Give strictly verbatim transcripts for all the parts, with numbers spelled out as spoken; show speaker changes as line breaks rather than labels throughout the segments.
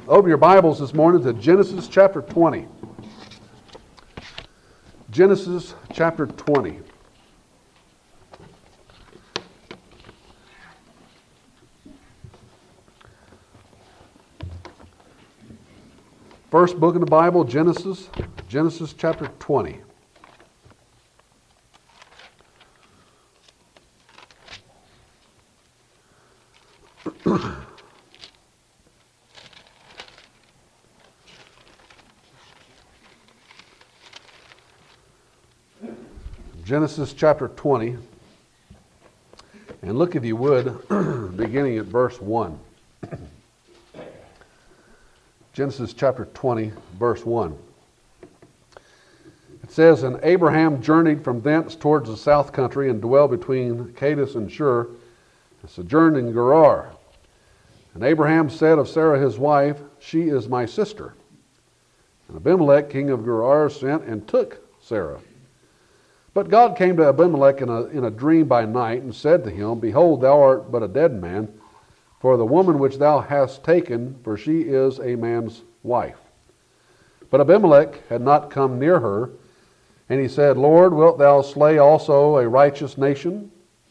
Open your Bibles this morning to Genesis chapter twenty. Genesis chapter twenty. First book of the Bible, Genesis, Genesis chapter twenty. Genesis chapter twenty, and look if you would, beginning at verse one. Genesis chapter twenty, verse one. It says, And Abraham journeyed from thence towards the south country, and dwelled between Kadesh and Shur, and sojourned in Gerar. And Abraham said of Sarah his wife, She is my sister. And Abimelech king of Gerar sent and took Sarah. But God came to Abimelech in a, in a dream by night, and said to him, Behold, thou art but a dead man, for the woman which thou hast taken, for she is a man's wife. But Abimelech had not come near her, and he said, Lord, wilt thou slay also a righteous nation?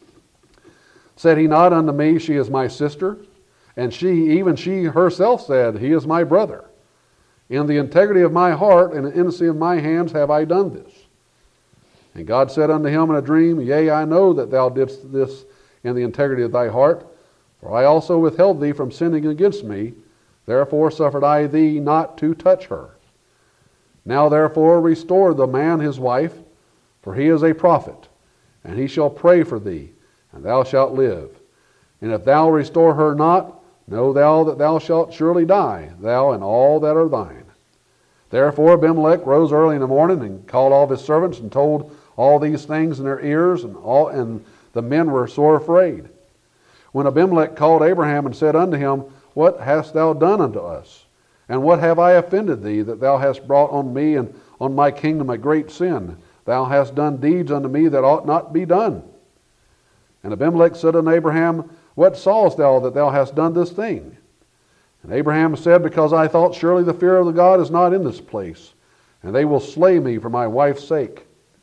Said he not unto me, She is my sister? And she, even she herself said, He is my brother. In the integrity of my heart and the innocency of my hands have I done this. And God said unto him in a dream, Yea, I know that thou didst this in the integrity of thy heart, for I also withheld thee from sinning against me, therefore suffered I thee not to touch her. Now therefore restore the man his wife, for he is a prophet, and he shall pray for thee, and thou shalt live. And if thou restore her not, know thou that thou shalt surely die, thou and all that are thine. Therefore Abimelech rose early in the morning, and called all of his servants, and told all these things in their ears, and all and the men were sore afraid. When Abimelech called Abraham and said unto him, What hast thou done unto us? And what have I offended thee, that thou hast brought on me and on my kingdom a great sin? Thou hast done deeds unto me that ought not be done. And Abimelech said unto Abraham, What sawest thou that thou hast done this thing? And Abraham said, Because I thought, surely the fear of the God is not in this place, and they will slay me for my wife's sake.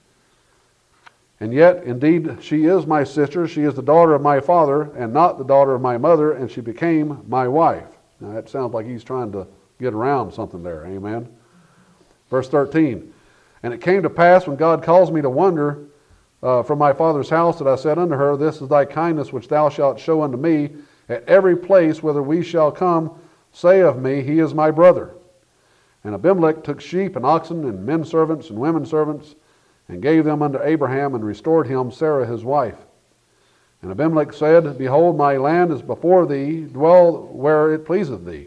And yet, indeed, she is my sister. She is the daughter of my father, and not the daughter of my mother, and she became my wife. Now, that sounds like he's trying to get around something there. Amen. Verse thirteen. And it came to pass, when God caused me to wander uh, from my father's house, that I said unto her, This is thy kindness which thou shalt show unto me. At every place whither we shall come, say of me, He is my brother. And Abimelech took sheep and oxen, and men servants and women servants, and gave them unto Abraham, and restored him Sarah his wife. And Abimelech said, Behold, my land is before thee, dwell where it pleaseth thee.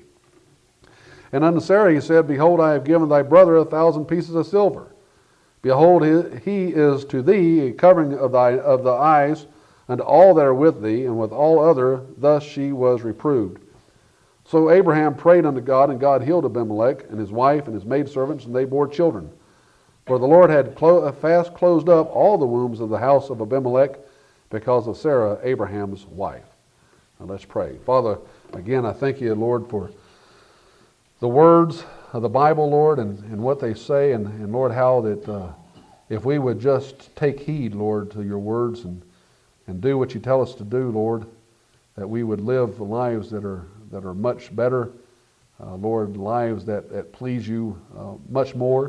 And unto Sarah he said, Behold, I have given thy brother a thousand pieces of silver. Behold, he is to thee a covering of thy of the eyes, unto all that are with thee, and with all other, thus she was reproved. So Abraham prayed unto God, and God healed Abimelech, and his wife, and his maidservants, and they bore children. For the Lord had clo- fast closed up all the wombs of the house of Abimelech, because of Sarah, Abraham's wife. Now let's pray. Father, again, I thank you, Lord, for the words of the Bible, Lord, and, and what they say, and, and Lord, how that uh, if we would just take heed, Lord, to your words and, and do what you tell us to do, Lord, that we would live lives that are that are much better, uh, Lord, lives that, that please you uh, much more.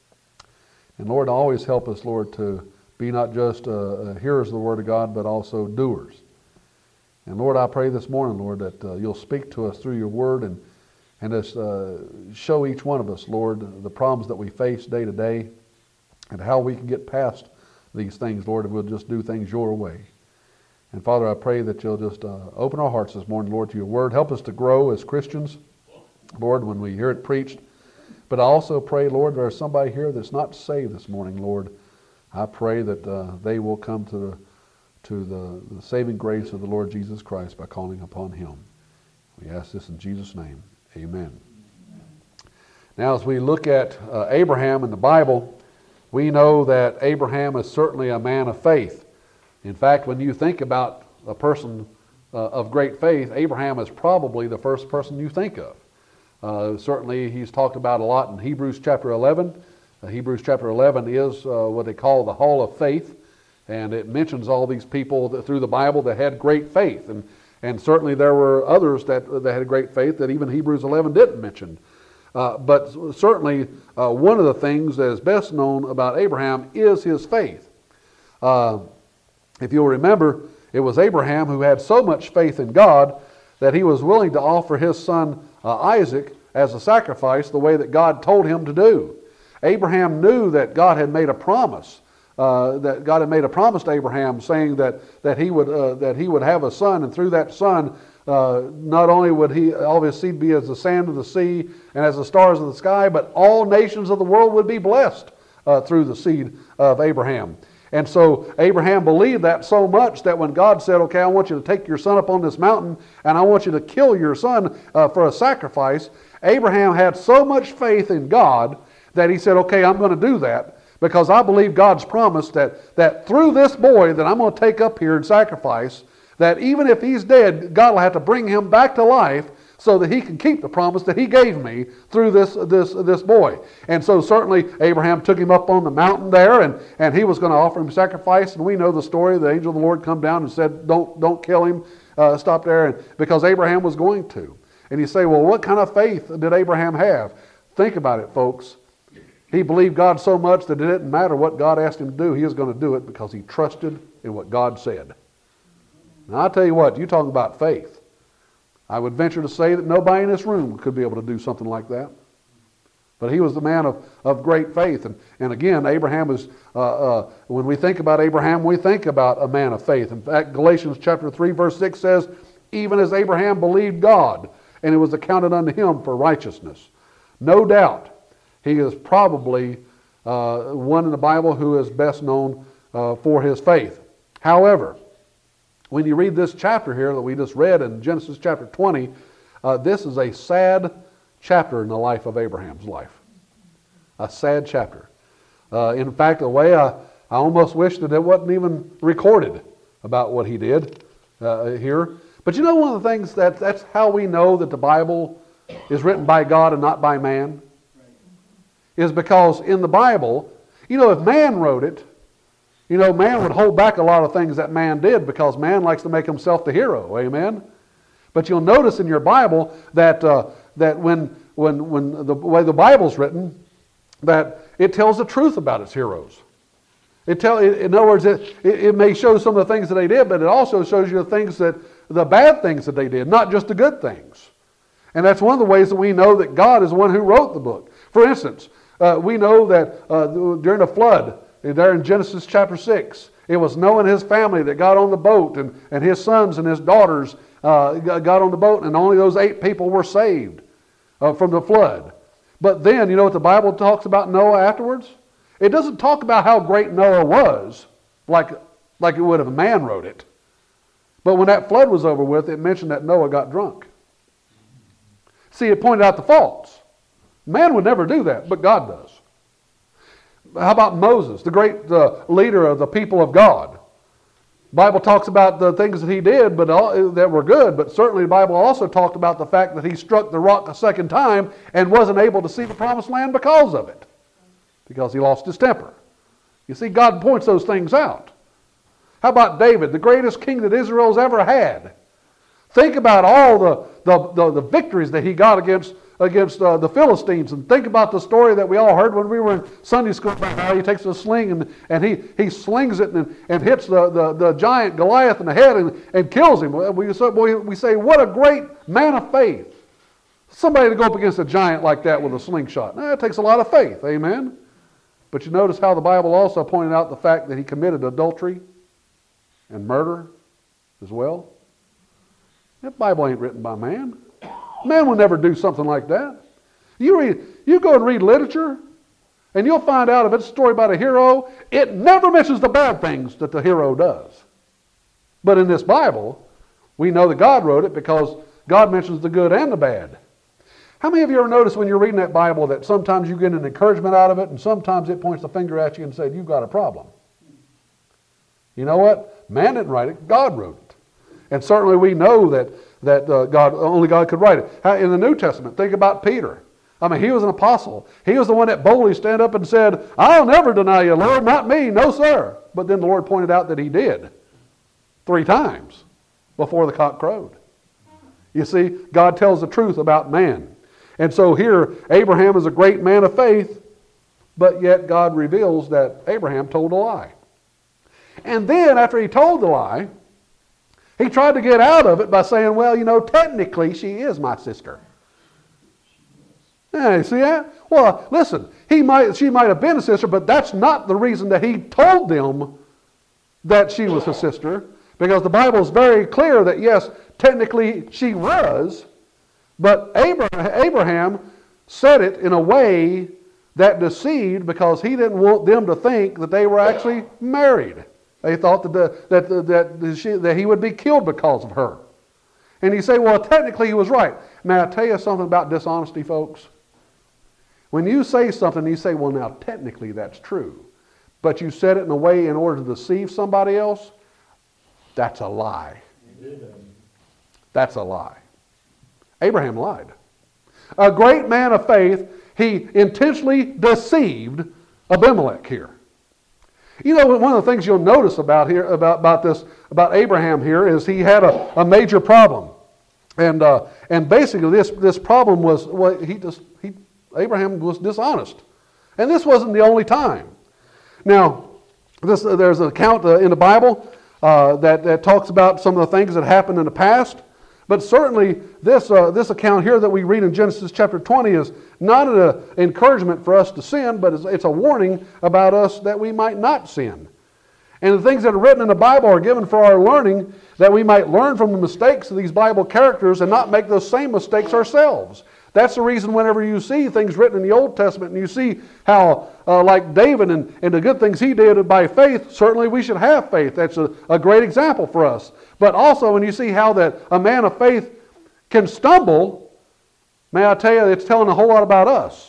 And Lord, always help us, Lord, to be not just uh, hearers of the Word of God, but also doers. And Lord, I pray this morning, Lord, that uh, you'll speak to us through your Word, and and just uh, show each one of us, Lord, the problems that we face day to day, and how we can get past these things, Lord, if we'll just do things your way. And Father, I pray that you'll just uh, open our hearts this morning, Lord, to your Word. Help us to grow as Christians, Lord, when we hear it preached. But I also pray, Lord, there's somebody here that's not saved this morning, Lord. I pray that uh, they will come to the to the, the saving grace of the Lord Jesus Christ by calling upon Him. We ask this in Jesus' name. Amen. Now, as we look at uh, Abraham in the Bible, we know that Abraham is certainly a man of faith. In fact, when you think about a person uh, of great faith, Abraham is probably the first person you think of. Uh, certainly he's talked about a lot in Hebrews chapter eleven. Uh, Hebrews chapter eleven is uh, what they call the Hall of Faith, and it mentions all these people that, through the Bible that had great faith. And, and certainly there were others that, that had great faith that even Hebrews eleven didn't mention. Uh, but certainly uh, one of the things that is best known about Abraham is his faith. Uh, if you'll remember, it was Abraham who had so much faith in God that he was willing to offer his son uh, Isaac as a sacrifice the way that God told him to do. Abraham knew that God had made a promise, uh, that God had made a promise to Abraham saying that, that, he would, uh, that he would have a son, and through that son, uh, not only would he, all of his seed be as the sand of the sea and as the stars of the sky, but all nations of the world would be blessed uh, through the seed of Abraham. And so Abraham believed that so much that when God said, okay, I want you to take your son up on this mountain and I want you to kill your son uh, for a sacrifice, Abraham had so much faith in God that he said, okay, I'm going to do that because I believe God's promise that, that through this boy that I'm going to take up here and sacrifice, that even if he's dead, God will have to bring him back to life so that he can keep the promise that he gave me through this, this, this boy. And so certainly Abraham took him up on the mountain there, and, and he was going to offer him sacrifice. And we know the story. The angel of the Lord come down and said, don't, don't kill him. Uh, stop there. And, because Abraham was going to. And you say, well, what kind of faith did Abraham have? Think about it, folks. He believed God so much that it didn't matter what God asked him to do. He was going to do it because he trusted in what God said. Now, I'll tell you what, you talk about faith. I would venture to say that nobody in this room could be able to do something like that. But he was the man of, of great faith. And, and again, Abraham is, uh, uh, when we think about Abraham, we think about a man of faith. In fact, Galatians chapter three, verse six says, even as Abraham believed God, and it was accounted unto him for righteousness. No doubt, he is probably uh, one in the Bible who is best known uh, for his faith. However, when you read this chapter here that we just read in Genesis chapter twenty, uh, this is a sad chapter in the life of Abraham's life. A sad chapter. Uh, in fact, the way I, I almost wish that it wasn't even recorded about what he did uh, here. But you know one of the things that that's how we know that the Bible is written by God and not by man? Is because in the Bible, you know, if man wrote it, you know, man would hold back a lot of things that man did because man likes to make himself the hero. Amen? But you'll notice in your Bible that uh, that when when when the way the Bible's written, that it tells the truth about its heroes. It tell in other words, it, it, it may show some of the things that they did, but it also shows you the things that the bad things that they did, not just the good things. And that's one of the ways that we know that God is the one who wrote the book. For instance, uh, we know that uh, during the flood, there in Genesis chapter six, it was Noah and his family that got on the boat, and, and his sons and his daughters uh, got on the boat, and only those eight people were saved uh, from the flood. But then, you know what the Bible talks about Noah afterwards? It doesn't talk about how great Noah was, like, like it would if a man wrote it. But when that flood was over with, it mentioned that Noah got drunk. See, it pointed out the faults. Man would never do that, but God does. How about Moses, the great uh, leader of the people of God? The Bible talks about the things that he did but all, that were good, but certainly the Bible also talked about the fact that he struck the rock a second time and wasn't able to see the promised land because of it, because he lost his temper. You see, God points those things out. How about David, the greatest king that Israel's ever had? Think about all the, the, the, the victories that he got against against uh, the Philistines, and think about the story that we all heard when we were in Sunday school about how he takes a sling and, and he, he slings it and, and hits the, the, the giant Goliath in the head and, and kills him. We, we, we say, what a great man of faith. Somebody to go up against a giant like that with a slingshot. Now, it takes a lot of faith, amen? But you notice how the Bible also pointed out the fact that he committed adultery and murder as well. That Bible ain't written by man. Man will never do something like that. You read, you go and read literature, and you'll find out if it's a story about a hero, it never mentions the bad things that the hero does. But in this Bible, we know that God wrote it because God mentions the good and the bad. How many of you ever noticed when you're reading that Bible that sometimes you get an encouragement out of it, and sometimes it points the finger at you and says, you've got a problem? You know what? Man didn't write it, God wrote it. And certainly we know that, that uh, God, only God could write it. How, in the New Testament, think about Peter. I mean, he was an apostle. He was the one that boldly stand up and said, I'll never deny you, Lord, not me, no sir. But then the Lord pointed out that he did three times before the cock crowed. You see, God tells the truth about man. And so here, Abraham is a great man of faith, but yet God reveals that Abraham told a lie. And then after he told the lie, he tried to get out of it by saying, well, you know, technically she is my sister. Yeah, you see that? Well, listen, he might, she might have been a sister, but that's not the reason that he told them that she was his sister, because the Bible is very clear that, yes, technically she was, but Abraham said it in a way that deceived, because he didn't want them to think that they were actually married. They thought that, the, that, the, that, she, that he would be killed because of her. And you say, well, technically he was right. May I tell you something about dishonesty, folks? When you say something, you say, well, now technically that's true, but you said it in a way in order to deceive somebody else, that's a lie. That's a lie. Abraham lied. A great man of faith, he intentionally deceived Abimelech here. You know, one of the things you'll notice about here, about, about this, about Abraham here, is he had a, a major problem. And uh, and basically this, this problem was, well, he just, he, Abraham was dishonest. And this wasn't the only time. Now, this, uh, there's an account uh, in the Bible uh, that, that talks about some of the things that happened in the past. But certainly this, uh, this account here that we read in Genesis chapter twenty is not an encouragement for us to sin, but it's, it's a warning about us that we might not sin. And the things that are written in the Bible are given for our learning, that we might learn from the mistakes of these Bible characters and not make those same mistakes ourselves. That's the reason whenever you see things written in the Old Testament and you see how, uh, like David and, and the good things he did by faith, certainly we should have faith. That's a, a great example for us. But also when you see how that a man of faith can stumble, may I tell you, it's telling a whole lot about us.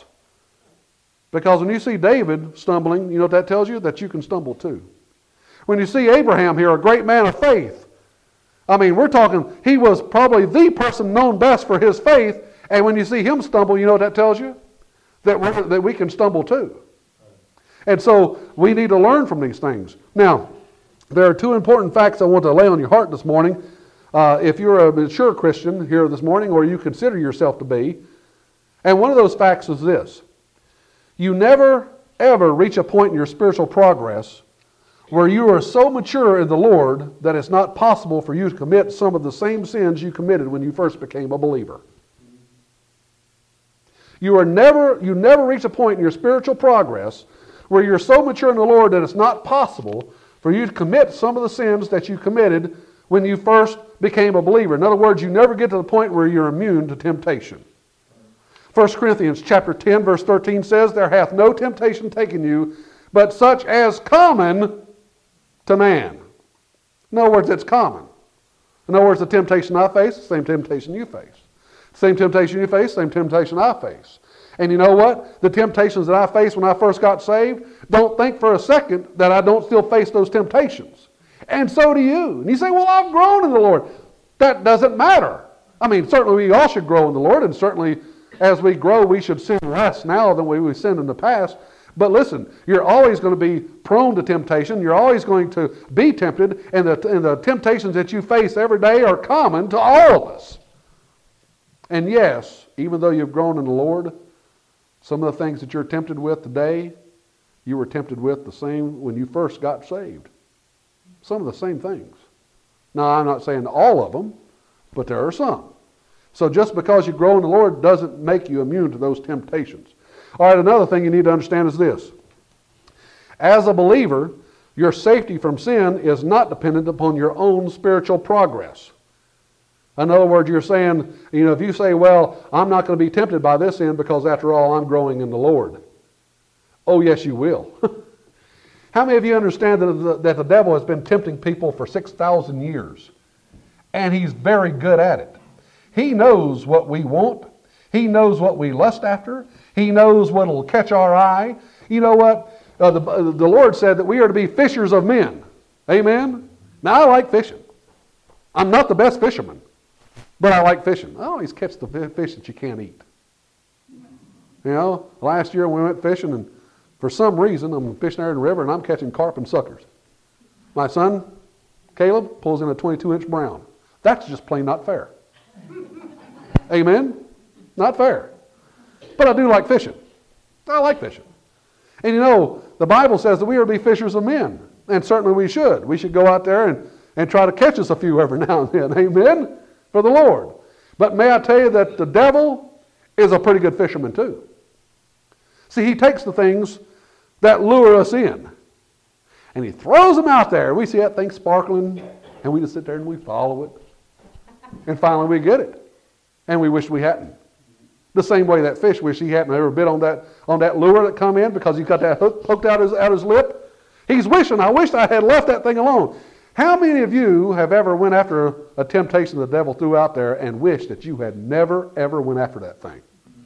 Because when you see David stumbling, you know what that tells you? That you can stumble too. When you see Abraham here, a great man of faith, I mean, we're talking, he was probably the person known best for his faith. And when you see him stumble, you know what that tells you? That, we're, that we can stumble too. And so we need to learn from these things. Now, there are two important facts I want to lay on your heart this morning. Uh, if you're a mature Christian here this morning, or you consider yourself to be, and one of those facts is this. You never, ever reach a point in your spiritual progress where you are so mature in the Lord that it's not possible for you to commit some of the same sins you committed when you first became a believer. You are never, you never reach a point in your spiritual progress where you're so mature in the Lord that it's not possible for you to commit some of the sins that you committed when you first became a believer. In other words, you never get to the point where you're immune to temptation. First Corinthians chapter ten, verse thirteen says, there hath no temptation taken you, but such as common to man. In other words, it's common. In other words, the temptation I face, the same temptation you face. Same temptation you face, same temptation I face. And you know what? The temptations that I faced when I first got saved, don't think for a second that I don't still face those temptations. And so do you. And you say, well, I've grown in the Lord. That doesn't matter. I mean, certainly we all should grow in the Lord, and certainly as we grow, we should sin less now than we sinned in the past. But listen, you're always going to be prone to temptation. You're always going to be tempted, and the, and the temptations that you face every day are common to all of us. And yes, even though you've grown in the Lord, some of the things that you're tempted with today, you were tempted with the same when you first got saved. Some of the same things. Now, I'm not saying all of them, but there are some. So just because you grow in the Lord doesn't make you immune to those temptations. All right, another thing you need to understand is this. As a believer, your safety from sin is not dependent upon your own spiritual progress. In other words, you're saying, you know, if you say, well, I'm not going to be tempted by this sin because after all, I'm growing in the Lord. Oh, yes, you will. How many of you understand that the, that the devil has been tempting people for six thousand years? And he's very good at it. He knows what we want. He knows what we lust after. He knows what will catch our eye. You know what? Uh, the, uh, the Lord said that we are to be fishers of men. Amen? Now, I like fishing. I'm not the best fisherman, but I like fishing. I always catch the fish that you can't eat. You know, last year we went fishing, and for some reason, I'm fishing there in the river, and I'm catching carp and suckers. My son, Caleb, pulls in a twenty-two inch brown. That's just plain not fair. Amen? Not fair. But I do like fishing. I like fishing. And you know, the Bible says that we are to be fishers of men. And certainly we should. We should go out there and, and try to catch us a few every now and then. Amen? For the Lord. But may I tell you that the devil is a pretty good fisherman too. See, he takes the things that lure us in, and he throws them out there. We see that thing sparkling, and we just sit there and we follow it. And finally we get it. And we wish we hadn't. The same way that fish wished he hadn't ever bit on that on that lure that come in because he got that hook poked out his, out his lip. He's wishing, I wish I had left that thing alone. How many of you have ever went after a temptation the devil threw out there and wished that you had never, ever went after that thing?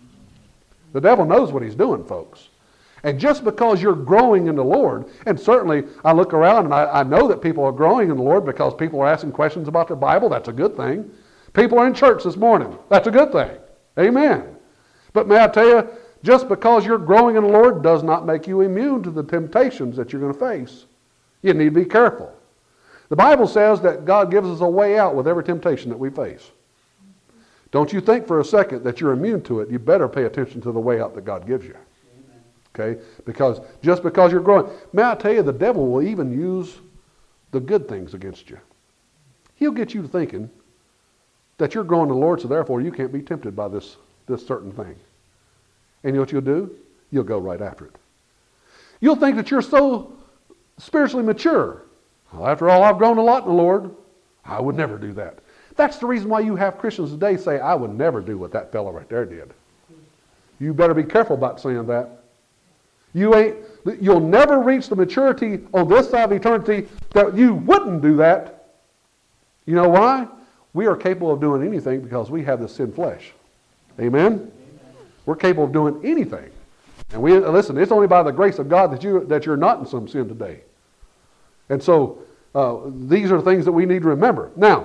The devil knows what he's doing, folks. And just because you're growing in the Lord, and certainly I look around and I, I know that people are growing in the Lord because people are asking questions about the Bible. That's a good thing. People are in church this morning. That's a good thing. Amen. But may I tell you, just because you're growing in the Lord does not make you immune to the temptations that you're going to face. You need to be careful. The Bible says that God gives us a way out with every temptation that we face. Don't you think for a second that you're immune to it. You better pay attention to the way out that God gives you. Okay? Because just because you're growing, may I tell you, the devil will even use the good things against you. He'll get you thinking that you're growing in the Lord, so therefore you can't be tempted by this, this certain thing. And you know what you'll do? You'll go right after it. You'll think that you're so spiritually mature. Well, after all, I've grown a lot in the Lord. I would never do that. That's the reason why you have Christians today say, I would never do what that fellow right there did. You better be careful about saying that. You ain't, you'll never reach the maturity on this side of eternity that you wouldn't do that. You know why? We are capable of doing anything because we have the sin flesh. Amen? Amen. We're capable of doing anything. And we listen, it's only by the grace of God that you that you're not in some sin today. And so uh, these are things that we need to remember. Now,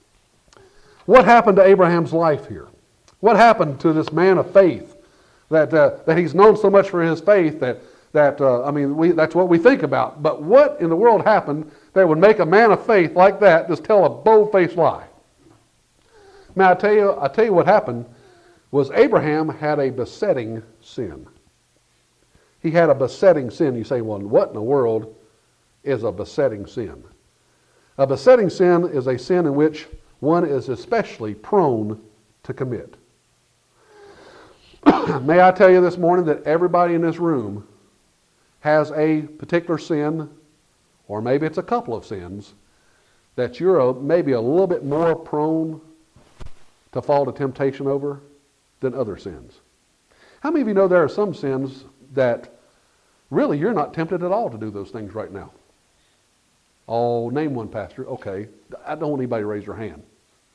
what happened to Abraham's life here? What happened to this man of faith? That, uh, that he's known so much for his faith that, that uh, I mean, we, that's what we think about. But what in the world happened that would make a man of faith like that just tell a bold-faced lie? Now, I tell you, I tell you what happened was Abraham had a besetting sin. He had a besetting sin. You say, well, what in the world is a besetting sin? A besetting sin is a sin in which one is especially prone to commit. May I tell you this morning that everybody in this room has a particular sin, or maybe it's a couple of sins, that you're a, maybe a little bit more prone to fall to temptation over than other sins. How many of you know there are some sins that really you're not tempted at all to do those things right now? Oh, name one, Pastor. Okay. I don't want anybody to raise their hand.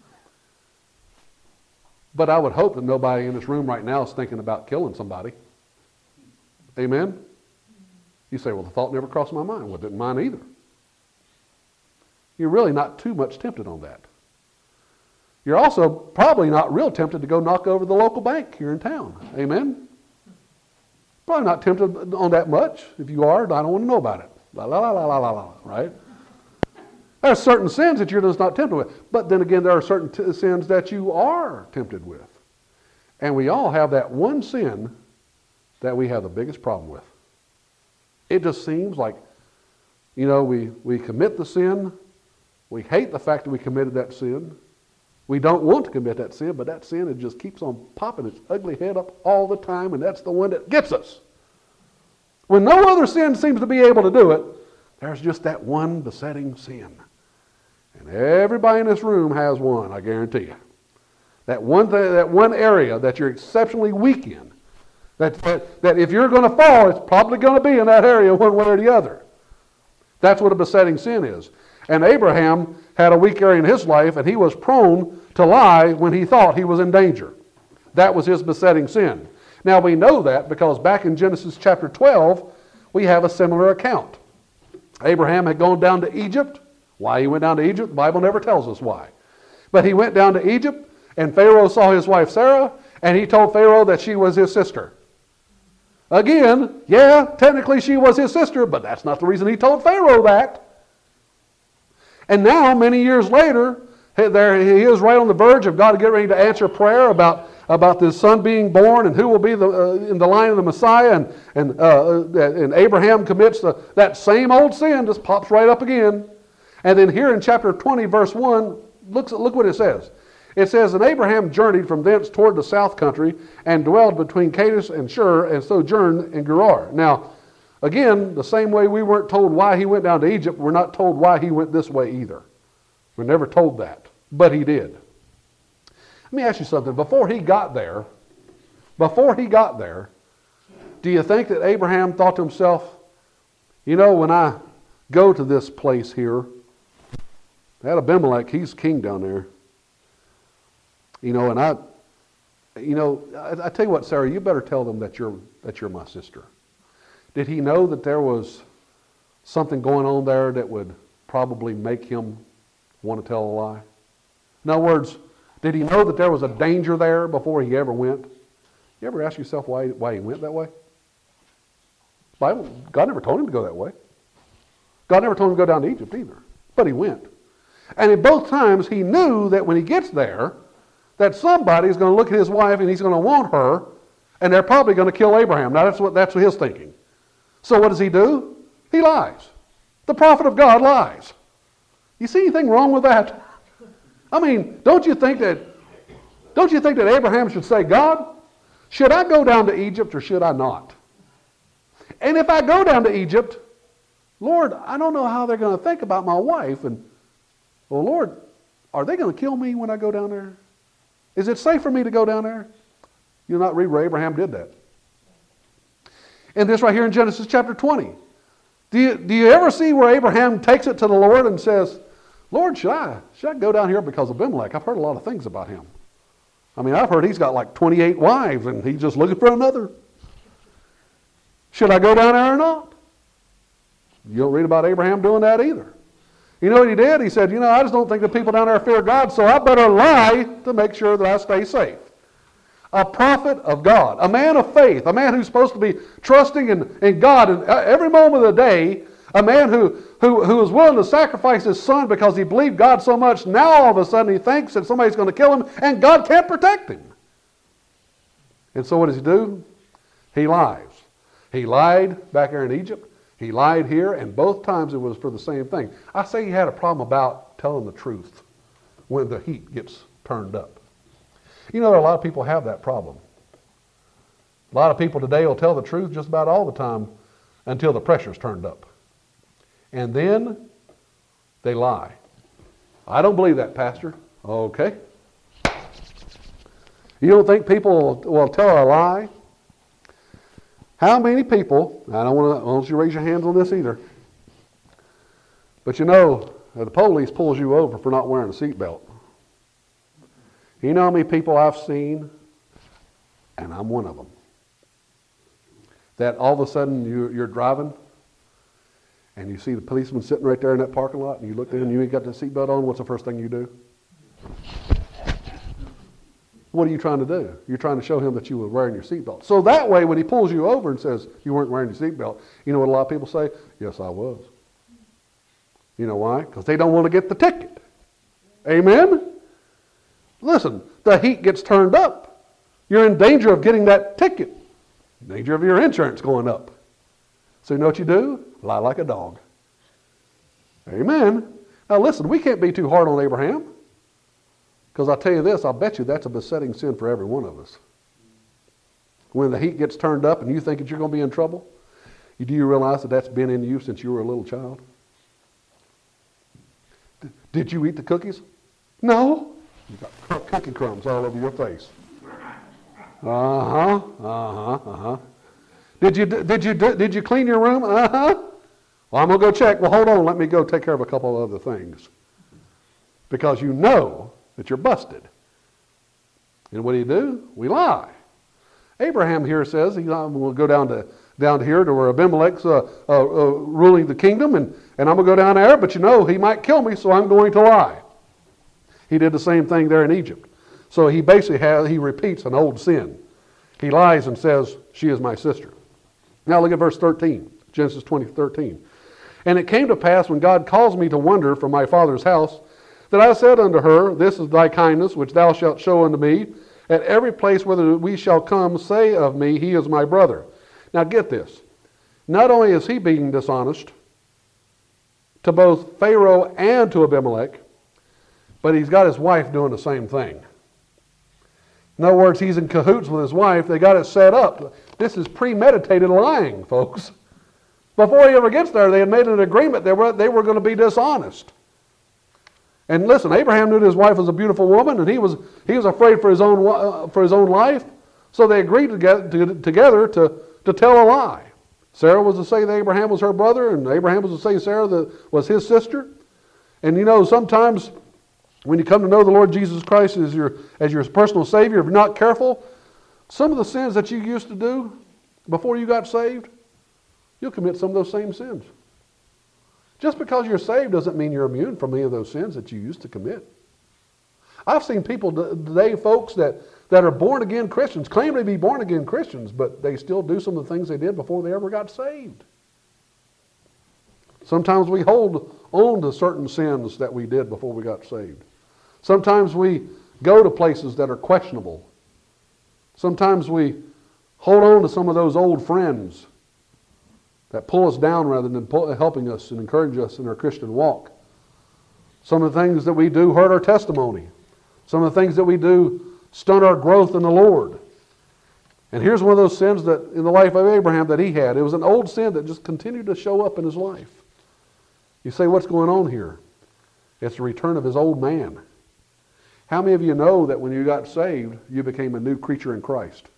But I would hope that nobody in this room right now is thinking about killing somebody. Amen? You say, well, the thought never crossed my mind. Well, it didn't mine either. You're really not too much tempted on that. You're also probably not real tempted to go knock over the local bank here in town. Amen? Probably not tempted on that much. If you are, I don't want to know about it. La la la la la la la, right? There are certain sins that you're just not tempted with. But then again, there are certain t- sins that you are tempted with. And we all have that one sin that we have the biggest problem with. It just seems like, you know, we, we commit the sin. We hate the fact that we committed that sin. We don't want to commit that sin, but that sin, it just keeps on popping its ugly head up all the time, and that's the one that gets us. When no other sin seems to be able to do it, there's just that one besetting sin. And everybody in this room has one, I guarantee you. That one th- that one area that you're exceptionally weak in. That, that, that if you're going to fall, it's probably going to be in that area one way or the other. That's what a besetting sin is. And Abraham had a weak area in his life, and he was prone to lie when he thought he was in danger. That was his besetting sin. Now we know that because back in Genesis chapter twelve, we have a similar account. Abraham had gone down to Egypt. Why he went down to Egypt, the Bible never tells us why. But he went down to Egypt, and Pharaoh saw his wife Sarah, and he told Pharaoh that she was his sister. Again, yeah, technically she was his sister, but that's not the reason he told Pharaoh that. And now, many years later, there he is right on the verge of God getting ready to answer prayer about, about this son being born and who will be the, uh, in the line of the Messiah. And, and, uh, and Abraham commits the, that same old sin, just pops right up again. And then here in chapter twenty, verse one, look, look what it says. It says, and Abraham journeyed from thence toward the south country and dwelled between Kadesh and Shur and sojourned in Gerar. Now, again, the same way we weren't told why he went down to Egypt, we're not told why he went this way either. We're never told that, but he did. Let me ask you something. Before he got there, before he got there, do you think that Abraham thought to himself, you know, when I go to this place here, that Abimelech, he's king down there. You know, and I, you know, I, I tell you what, Sarah, you better tell them that you're that you're my sister. Did he know that there was something going on there that would probably make him want to tell a lie? In other words, did he know that there was a danger there before he ever went? You ever ask yourself why why he went that way? Bible, God never told him to go that way. God never told him to go down to Egypt either, but he went. And in both times, he knew that when he gets there, that somebody is going to look at his wife and he's going to want her, and they're probably going to kill Abraham. Now, that's what that's his thinking. So what does he do? He lies. The prophet of God lies. You see anything wrong with that? I mean, don't you think that, don't you think that Abraham should say, God, should I go down to Egypt or should I not? And if I go down to Egypt, Lord, I don't know how they're going to think about my wife. And, well, Lord, are they going to kill me when I go down there? Is it safe for me to go down there? You'll not read where Abraham did that. And this right here in Genesis chapter twenty. Do you, do you ever see where Abraham takes it to the Lord and says, Lord, should I, should I go down here because of Abimelech? I've heard a lot of things about him. I mean, I've heard he's got like twenty-eight wives and he's just looking for another. Should I go down there or not? You don't read about Abraham doing that either. You know what he did? He said, you know, I just don't think the people down there fear God, so I better lie to make sure that I stay safe. A prophet of God, a man of faith, a man who's supposed to be trusting in, in God in every moment of the day, a man who, who, who was willing to sacrifice his son because he believed God so much, now all of a sudden he thinks that somebody's going to kill him and God can't protect him. And so what does he do? He lies. He lied back there in Egypt. He lied here, and both times it was for the same thing. I say he had a problem about telling the truth when the heat gets turned up. You know, there are a lot of people have that problem. A lot of people today will tell the truth just about all the time until the pressure's turned up. And then they lie. I don't believe that, Pastor. Okay. You don't think people will, will tell a lie? How many people, I don't want to, I don't want you to raise your hands on this either, but you know, the police pulls you over for not wearing a seatbelt. You know how many people I've seen, and I'm one of them, that all of a sudden you, you're driving and you see the policeman sitting right there in that parking lot and you look there and you ain't got the seatbelt on, what's the first thing you do? What are you trying to do? You're trying to show him that you were wearing your seatbelt. So that way, when he pulls you over and says you weren't wearing your seatbelt, you know what a lot of people say? Yes, I was. You know why? Because they don't want to get the ticket. Amen? Listen, the heat gets turned up. You're in danger of getting that ticket. In danger of your insurance going up. So you know what you do? Lie like a dog. Amen? Now listen, we can't be too hard on Abraham. Because I'll tell you this, I'll bet you that's a besetting sin for every one of us. When the heat gets turned up and you think that you're going to be in trouble, do you realize that that's been in you since you were a little child? D- did you eat the cookies? No. You got cookie crumbs all over your face. Uh-huh, uh-huh, uh-huh. Did you, did you, did you clean your room? Uh-huh. Well, I'm going to go check. Well, hold on, let me go take care of a couple of other things. Because you know that you're busted. And what do you do? We lie. Abraham here says, he's going to go down to down to here to where Abimelech's uh, uh, uh, ruling the kingdom, and, and I'm going to go down there, but you know, he might kill me, so I'm going to lie. He did the same thing there in Egypt. So he basically has, he repeats an old sin. He lies and says, she is my sister. Now look at verse thirteen, Genesis twenty, thirteen. And it came to pass when God caused me to wander from my father's house, that I said unto her, this is thy kindness, which thou shalt show unto me. At every place whither we shall come, say of me, he is my brother. Now get this. Not only is he being dishonest to both Pharaoh and to Abimelech, but he's got his wife doing the same thing. In other words, he's in cahoots with his wife. They got it set up. This is premeditated lying, folks. Before he ever gets there, they had made an agreement. They were, they were going to be dishonest. And listen, Abraham knew his wife was a beautiful woman, and he was, he was afraid for his own, uh, for his own life. So they agreed together to, together to, to tell a lie. Sarah was to say that Abraham was her brother, and Abraham was to say Sarah that was his sister. And you know, sometimes when you come to know the Lord Jesus Christ as your, as your personal Savior, if you're not careful, some of the sins that you used to do before you got saved, you'll commit some of those same sins. Just because you're saved doesn't mean you're immune from any of those sins that you used to commit. I've seen people today, folks, that, that are born-again Christians, claim to be born-again Christians, but they still do some of the things they did before they ever got saved. Sometimes we hold on to certain sins that we did before we got saved. Sometimes we go to places that are questionable. Sometimes we hold on to some of those old friends that pull us down rather than pull, helping us and encourage us in our Christian walk. Some of the things that we do hurt our testimony. Some of the things that we do stunt our growth in the Lord. And here's one of those sins that in the life of Abraham that he had. It was an old sin that just continued to show up in his life. You say, what's going on here? It's the return of his old man. How many of you know that when you got saved, you became a new creature in Christ?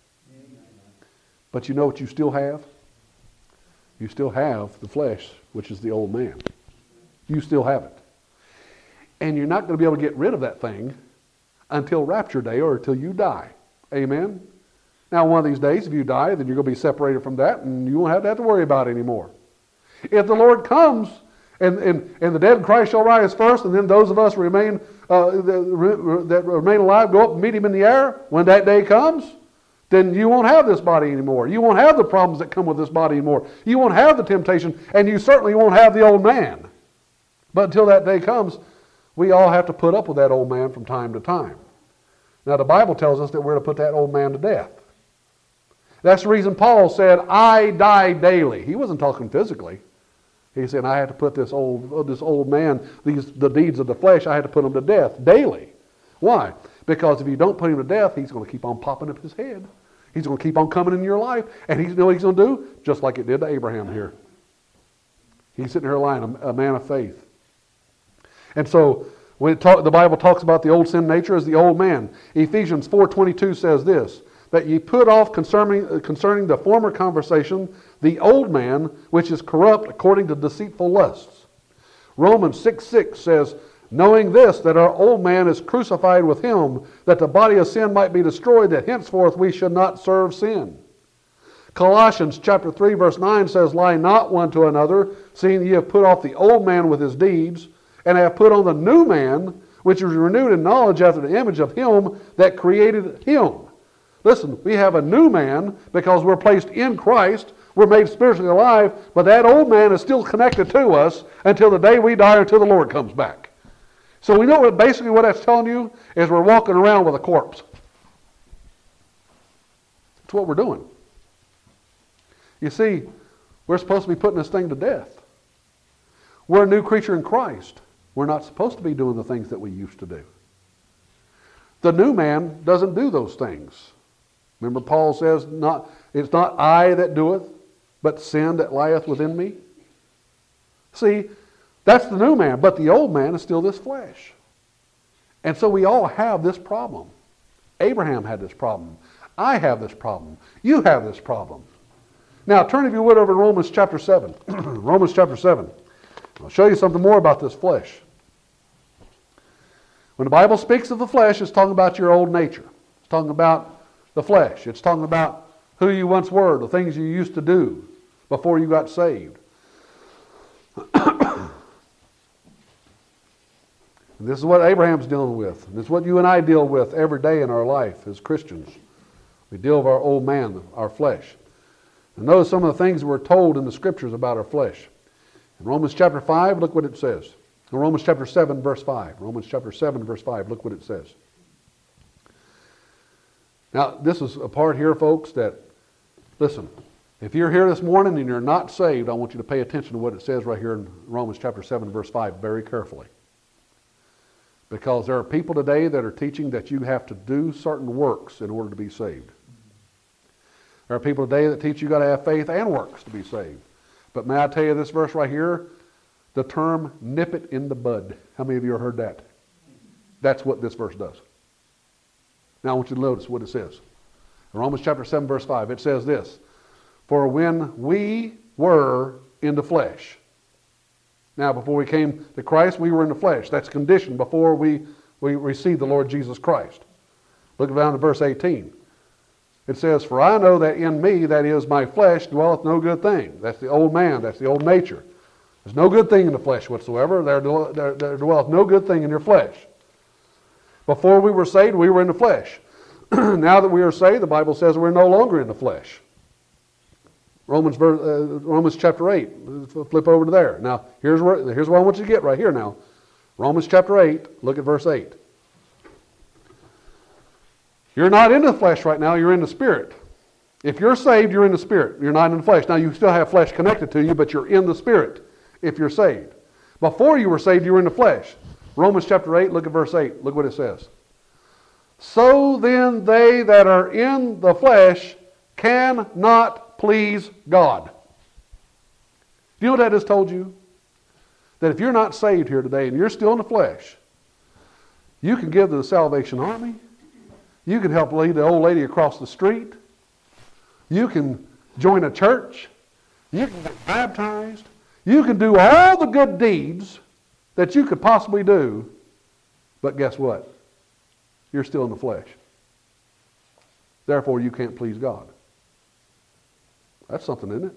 But you know what you still have? You still have the flesh, which is the old man. You still have it. And you're not going to be able to get rid of that thing until rapture day or until you die. Amen? Now, one of these days, if you die, then you're going to be separated from that and you won't have to, have to worry about it anymore. If the Lord comes and, and, and the dead in Christ shall rise first, and then those of us remain uh, that, that remain alive go up and meet him in the air, when that day comes, then you won't have this body anymore. You won't have the problems that come with this body anymore. You won't have the temptation, and you certainly won't have the old man. But until that day comes, we all have to put up with that old man from time to time. Now, the Bible tells us that we're to put that old man to death. That's the reason Paul said, I die daily. He wasn't talking physically. He said, I had to put this old, this old man, these the deeds of the flesh, I had to put him to death daily. Why? Because if you don't put him to death, he's going to keep on popping up his head. He's going to keep on coming in your life. And he's, you know what he's going to do? Just like it did to Abraham here. He's sitting here lying, a, a man of faith. And so, when it talk, the Bible talks about the old sin nature as the old man. Ephesians four twenty-two says this, that ye put off concerning, concerning the former conversation, the old man, which is corrupt according to deceitful lusts. Romans six six says, knowing this, that our old man is crucified with him, that the body of sin might be destroyed, that henceforth we should not serve sin. Colossians chapter three verse nine says, lie not one to another, seeing ye have put off the old man with his deeds, and have put on the new man, which is renewed in knowledge after the image of him that created him. Listen, we have a new man because we're placed in Christ. We're made spiritually alive, but that old man is still connected to us until the day we die, or until the Lord comes back. So we know what basically what that's telling you is we're walking around with a corpse. That's what we're doing. You see, we're supposed to be putting this thing to death. We're a new creature in Christ. We're not supposed to be doing the things that we used to do. The new man doesn't do those things. Remember, Paul says, "Not it's not I that doeth, but sin that lieth within me." See, that's the new man, but the old man is still this flesh. And so we all have this problem. Abraham had this problem. I have this problem. You have this problem. Now, turn if you would over to Romans chapter seven. Romans chapter seven. I'll show you something more about this flesh. When the Bible speaks of the flesh, it's talking about your old nature. It's talking about the flesh. It's talking about who you once were, the things you used to do before you got saved. And this is what Abraham's dealing with. And it's what you and I deal with every day in our life as Christians. We deal with our old man, our flesh. And notice some of the things that we're told in the Scriptures about our flesh. In Romans chapter five, look what it says. In Romans chapter seven, verse five. Romans chapter seven, verse five, look what it says. Now, this is a part here, folks, that, listen, if you're here this morning and you're not saved, I want you to pay attention to what it says right here in Romans chapter seven, verse five, very carefully. Because there are people today that are teaching that you have to do certain works in order to be saved. There are people today that teach you got to have faith and works to be saved. But may I tell you this verse right here? The term nip it in the bud. How many of you have heard that? That's what this verse does. Now I want you to notice what it says. In Romans chapter seven, verse five, it says this. For when we were in the flesh. Now before we came to Christ, we were in the flesh. That's conditioned before we, we received the Lord Jesus Christ. Look down to verse eighteen. It says, for I know that in me, that is my flesh, dwelleth no good thing. That's the old man. That's the old nature. There's no good thing in the flesh whatsoever. There, there, there dwelleth no good thing in your flesh. Before we were saved, we were in the flesh. Now that we are saved, the Bible says we're no longer in the flesh. Romans, uh, Romans chapter eight. Flip over to there. Now, here's where, here's what I want you to get right here now. Romans chapter eight, look at verse eight. You're not in the flesh right now, you're in the Spirit. If you're saved, you're in the Spirit. You're not in the flesh. Now, you still have flesh connected to you, but you're in the Spirit if you're saved. Before you were saved, you were in the flesh. Romans chapter eight, look at verse eight. Look what it says. So then they that are in the flesh cannot please God. Do you know what that has told you? That if you're not saved here today and you're still in the flesh, you can give to the Salvation Army. You can help lead the old lady across the street. You can join a church. You can get baptized. You can do all the good deeds that you could possibly do. But guess what? You're still in the flesh. Therefore, you can't please God. That's something, isn't it?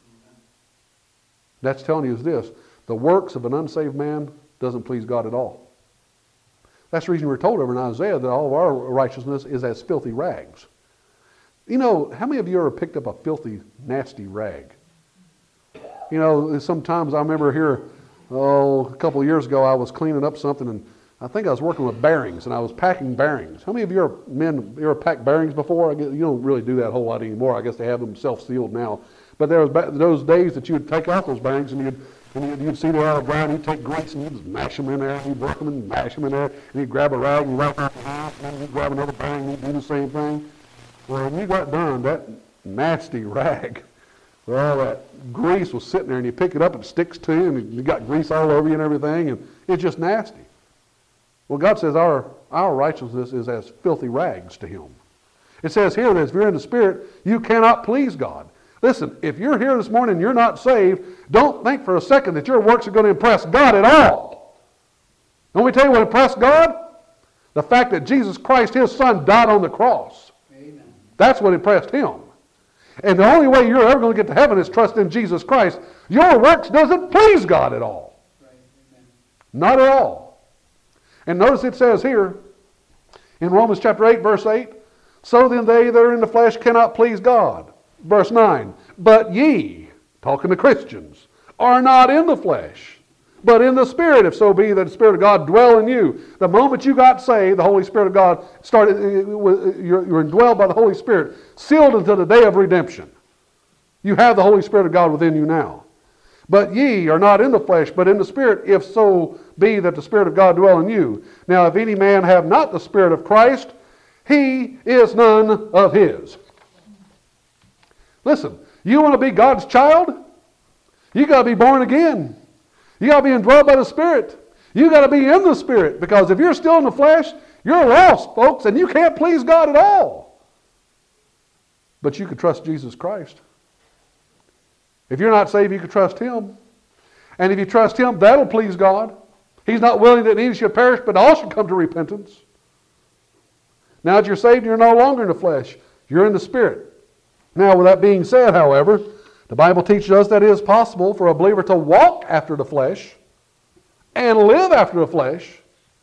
That's telling you is this. The works of an unsaved man doesn't please God at all. That's the reason we're told over in Isaiah that all of our righteousness is as filthy rags. You know, how many of you ever picked up a filthy, nasty rag? You know, sometimes I remember here, oh, a couple of years ago, I was cleaning up something, and I think I was working with bearings, and I was packing bearings. How many of you are men, you ever packed bearings before? I guess you don't really do that a whole lot anymore. I guess they have them self-sealed now. But there was those days that you would take out those bearings, and you'd And you'd see they're on the ground, you'd take grease and you'd just mash them in there, you'd work them and mash them in there, and you'd grab a rag and wrap out the house, and then you'd grab another bearing and you'd do the same thing. Well, when you got done, that nasty rag, where all that grease was sitting there, and you pick it up, it sticks to you, and you got grease all over you and everything, and it's just nasty. Well, God says our, our righteousness is as filthy rags to Him. It says here that if you're in the Spirit, you cannot please God. Listen, if you're here this morning and you're not saved, don't think for a second that your works are going to impress God at all. Let me tell you what impressed God? The fact that Jesus Christ, His Son, died on the cross. Amen. That's what impressed Him. And the only way you're ever going to get to heaven is trust in Jesus Christ. Your works doesn't please God at all. Right. Amen. Not at all. And notice it says here, in Romans chapter eight, verse eight, so then they that are in the flesh cannot please God. Verse nine, but ye, talking to Christians, are not in the flesh, but in the Spirit, if so be that the Spirit of God dwell in you. The moment you got saved, the Holy Spirit of God started, you're, you're indwelled by the Holy Spirit, sealed until the day of redemption. You have the Holy Spirit of God within you now. But ye are not in the flesh, but in the Spirit, if so be that the Spirit of God dwell in you. Now, if any man have not the Spirit of Christ, he is none of His. Listen, you want to be God's child? You got to be born again. You got to be indwelled by the Spirit. You got to be in the Spirit, because if you're still in the flesh, you're lost, folks, and you can't please God at all. But you can trust Jesus Christ. If you're not saved, you can trust Him. And if you trust Him, that'll please God. He's not willing that any should perish, but all should come to repentance. Now that you're saved, you're no longer in the flesh. You're in the Spirit. Now, with that being said, however, the Bible teaches us that it is possible for a believer to walk after the flesh and live after the flesh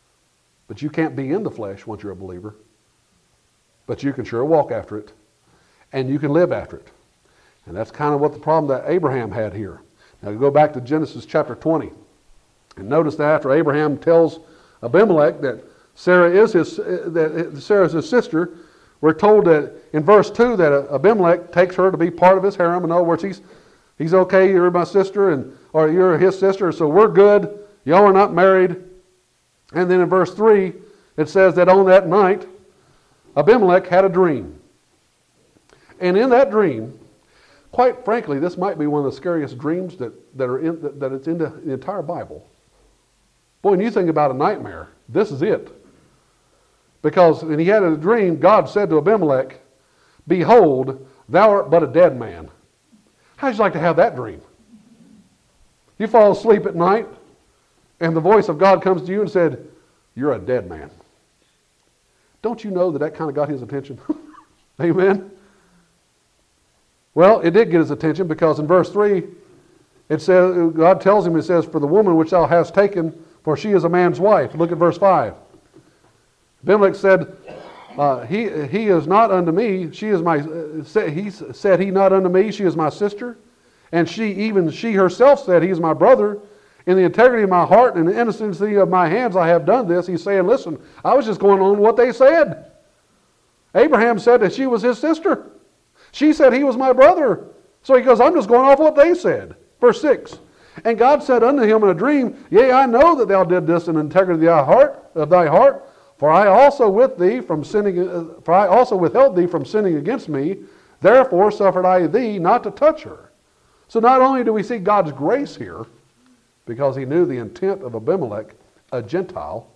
But you can't be in the flesh once you're a believer. But you can sure walk after it. And you can live after it. And that's kind of what the problem that Abraham had here. Now go back to Genesis chapter twenty. And notice that after Abraham tells Abimelech that Sarah is his that Sarah is his sister, we're told that in verse two that Abimelech takes her to be part of his harem. In other words, he's he's okay, you're my sister, and or you're his sister, so we're good. Y'all are not married. And then in verse three, it says that on that night, Abimelech had a dream. And in that dream, quite frankly, this might be one of the scariest dreams that, that are in that, that it's in the, the entire Bible. Boy, when you think about a nightmare, this is it. Because when he had a dream, God said to Abimelech, "Behold, thou art but a dead man." How'd you like to have that dream? You fall asleep at night, and the voice of God comes to you and said, "You're a dead man." Don't you know that that kind of got his attention? Amen? Well, it did get his attention because in verse three, it says, God tells him, it says, "For the woman which thou hast taken, for she is a man's wife." Look at verse five. Abimelech said, uh, he, he is not unto me, she is my, uh, he said he not unto me, she is my sister. And she, even she herself said, he is my brother. In the integrity of my heart and the innocency of my hands I have done this. He's saying, listen, I was just going on what they said. Abraham said that she was his sister. She said he was my brother. So he goes, I'm just going off what they said. Verse six. And God said unto him in a dream, "Yea, I know that thou did this in integrity of thy heart, of thy heart, for I also with thee from sinning, uh, for I also withheld thee from sinning against me. Therefore suffered I thee not to touch her." So not only do we see God's grace here, because he knew the intent of Abimelech, a Gentile,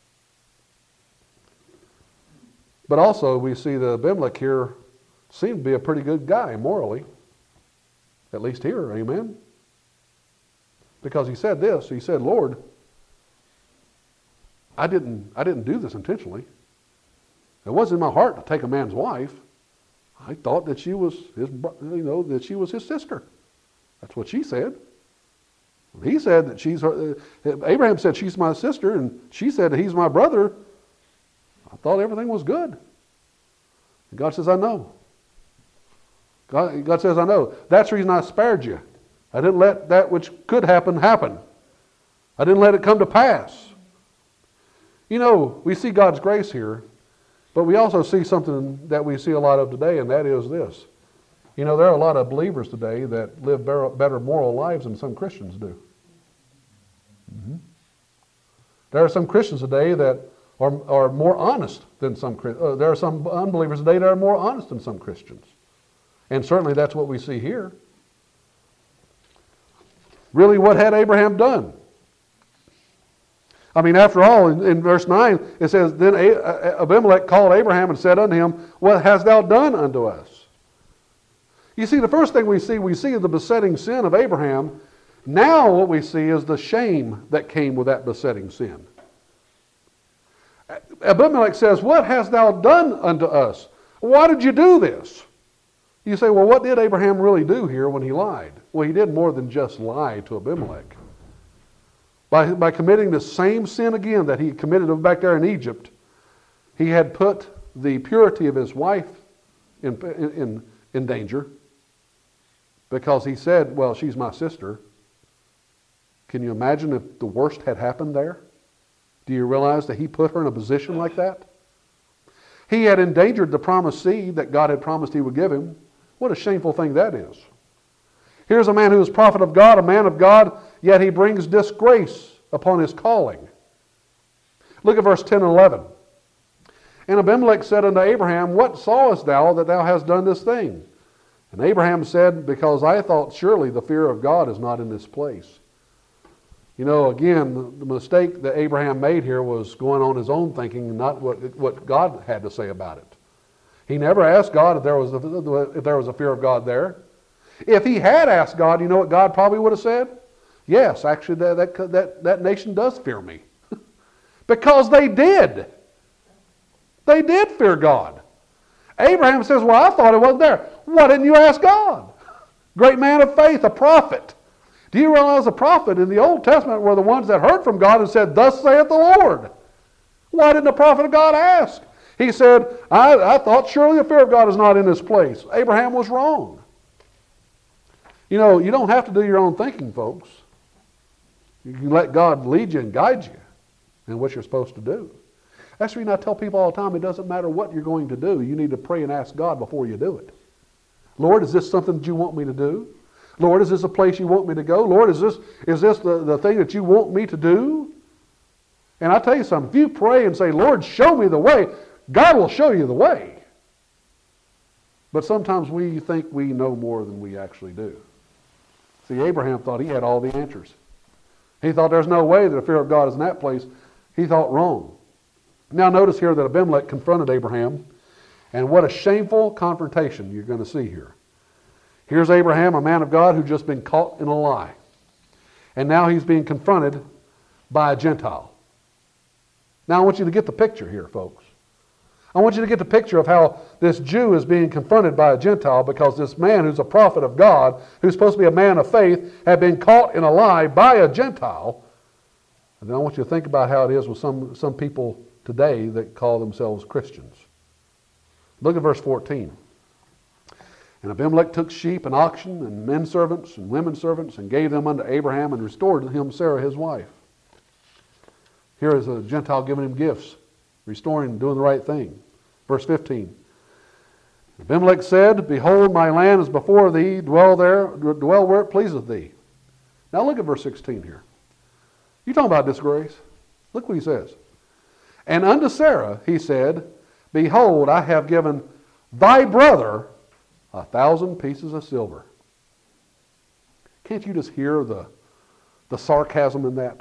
but also we see that Abimelech here seemed to be a pretty good guy morally, at least here, amen? Because he said this, he said, "Lord, I didn't, I didn't do this intentionally. It wasn't in my heart to take a man's wife. I thought that she was his, you know, that she was his sister." That's what she said. He said that she's her, Abraham said she's my sister, and she said that he's my brother. I thought everything was good. And God says, I know. God, God says, I know. That's the reason I spared you. I didn't let that which could happen, happen. I didn't let it come to pass. You know, we see God's grace here, but we also see something that we see a lot of today, and that is this. You know, there are a lot of believers today that live better moral lives than some Christians do. Mm-hmm. There are some Christians today that are, are more honest than some uh, there are some unbelievers today that are more honest than some Christians. And certainly that's what we see here. Really, what had Abraham done? I mean, after all, in, in verse nine, it says, Then Abimelech called Abraham and said unto him, What hast thou done unto us? You see, the first thing we see, we see the besetting sin of Abraham. Now what we see is the shame that came with that besetting sin. Abimelech says, What hast thou done unto us? Why did you do this? You say, well, what did Abraham really do here when he lied? Well, he did more than just lie to Abimelech. By, by committing the same sin again that he committed back there in Egypt, he had put the purity of his wife in, in, in danger because he said, well, she's my sister. Can you imagine if the worst had happened there? Do you realize that he put her in a position like that? He had endangered the promised seed that God had promised he would give him. What a shameful thing that is. Here's a man who is a prophet of God, a man of God, yet he brings disgrace upon his calling. Look at verse ten and eleven. And Abimelech said unto Abraham, What sawest thou that thou hast done this thing? And Abraham said, Because I thought surely the fear of God is not in this place. You know, again, the mistake that Abraham made here was going on his own thinking, not what, what God had to say about it. He never asked God if there was a, if there was a fear of God there. If he had asked God, you know what God probably would have said? Yes, actually, that, that, that, that nation does fear me. Because they did. They did fear God. Abraham says, well, I thought it wasn't there. Why didn't you ask God? Great man of faith, a prophet. Do you realize a prophet in the Old Testament were the ones that heard from God and said, Thus saith the Lord? Why didn't the prophet of God ask? He said, I, I thought surely the fear of God is not in this place. Abraham was wrong. You know, you don't have to do your own thinking, folks. You can let God lead you and guide you in what you're supposed to do. That's the reason I tell people all the time, it doesn't matter what you're going to do. You need to pray and ask God before you do it. Lord, is this something that you want me to do? Lord, is this a place you want me to go? Lord, is this, is this the, the thing that you want me to do? And I tell you something, if you pray and say, Lord, show me the way, God will show you the way. But sometimes we think we know more than we actually do. See, Abraham thought he had all the answers. He thought there's no way that the fear of God is in that place. He thought wrong. Now notice here that Abimelech confronted Abraham, and what a shameful confrontation you're going to see here. Here's Abraham, a man of God who's just been caught in a lie. And now he's being confronted by a Gentile. Now I want you to get the picture here, folks. I want you to get the picture of how this Jew is being confronted by a Gentile because this man who's a prophet of God, who's supposed to be a man of faith, had been caught in a lie by a Gentile. And then I want you to think about how it is with some, some people today that call themselves Christians. Look at verse fourteen. And Abimelech took sheep and oxen and men servants and women servants and gave them unto Abraham and restored to him Sarah his wife. Here is a Gentile giving him gifts, restoring and doing the right thing. Verse fifteen. Abimelech said, Behold, my land is before thee, dwell there, dwell where it pleaseth thee. Now look at verse sixteen here. You talking about disgrace? Look what he says. And unto Sarah he said, Behold, I have given thy brother a thousand pieces of silver. Can't you just hear the, the sarcasm in that?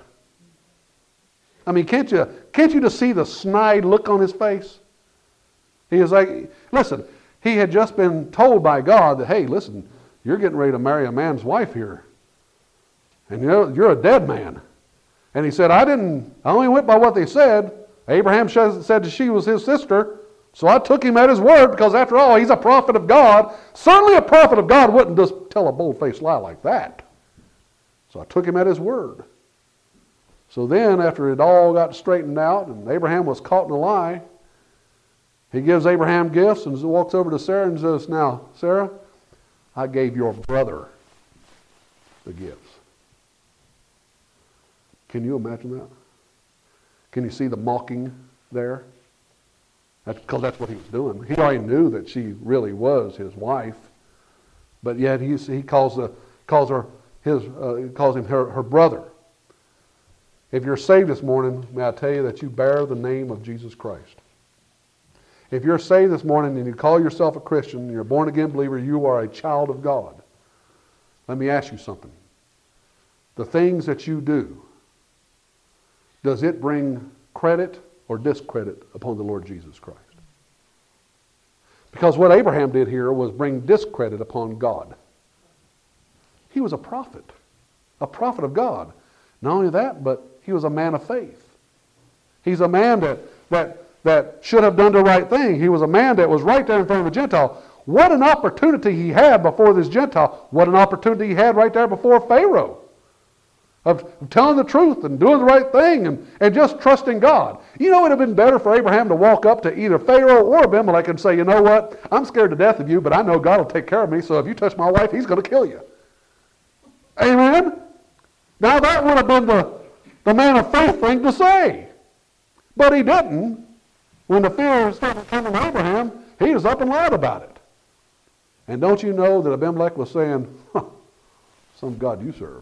I mean, can't you, can't you just see the snide look on his face? He is like, listen, he had just been told by God that, hey, listen, you're getting ready to marry a man's wife here. And you're, you're a dead man. And he said, I didn't, I only went by what they said. Abraham said that she was his sister. So I took him at his word because after all, he's a prophet of God. Certainly a prophet of God wouldn't just tell a bold-faced lie like that. So I took him at his word. So then after it all got straightened out and Abraham was caught in a lie, he gives Abraham gifts and walks over to Sarah and says, Now, Sarah, I gave your brother the gifts. Can you imagine that? Can you see the mocking there? Because that's what he was doing. He already knew that she really was his wife, but yet he, he calls, the, calls, her his, uh, calls him her, her brother. If you're saved this morning, may I tell you that you bear the name of Jesus Christ. If you're saved this morning and you call yourself a Christian, and you're a born-again believer, you are a child of God. Let me ask you something. The things that you do, does it bring credit or discredit upon the Lord Jesus Christ? Because what Abraham did here was bring discredit upon God. He was a prophet, a prophet of God. Not only that, but he was a man of faith. He's a man that, that, that should have done the right thing. He was a man that was right there in front of the Gentile. What an opportunity he had before this Gentile. What an opportunity he had right there before Pharaoh. Of telling the truth and doing the right thing and, and just trusting God. You know, it would have been better for Abraham to walk up to either Pharaoh or Abimelech and say, you know what, I'm scared to death of you, but I know God will take care of me, so if you touch my wife, he's going to kill you. Amen? Now that would have been the, the man of faith thing to say. But he didn't. When the fear started coming to Abraham, he was up and lied about it. And don't you know that Abimelech was saying, huh, some God you serve.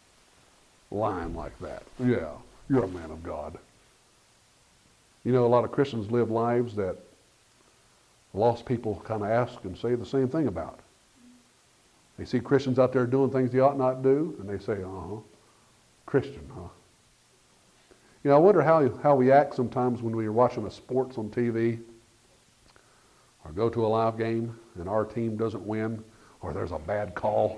Lying like that. Yeah, you're a man of God. You know, a lot of Christians live lives that lost people kind of ask and say the same thing about. They see Christians out there doing things they ought not do, and they say, uh-huh, Christian, huh? You know, I wonder how, how we act sometimes when we're watching a sports on T V or go to a live game and our team doesn't win or there's a bad call.